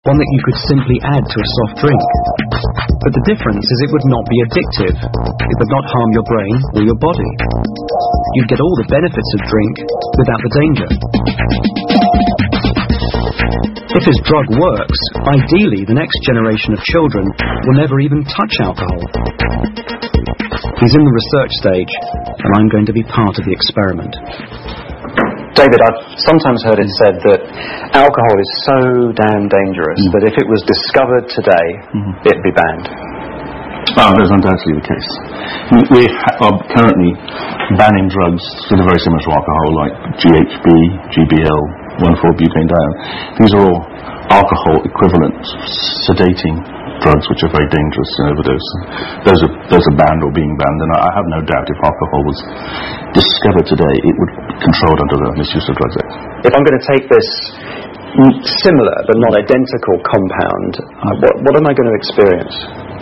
one that you could simply add to a soft drink. But the difference is it would not be addictive. It would not harm your brain or your body. You'd get all the benefits of drink without the danger. If this drug works, ideally the next generation of children will never even touch alcohol. He's in the research stage, and I'm going to be part of the experiment. David, I've sometimes heard it said that alcohol is so damn dangerous that if it was discovered today, it'd be banned. That's undoubtedly the case. We are currently banning drugs that are very similar to alcohol, like GHB, GBL, 1,4-butane-dione. These are all alcohol equivalent sedating drugs which are very dangerous in overdose. Those are banned or being banned, and I have no doubt if alcohol was discovered today, it would be controlled under the Misuse of Drugs Act. If I'm going to take this similar but not identical compound, what am I going to experience?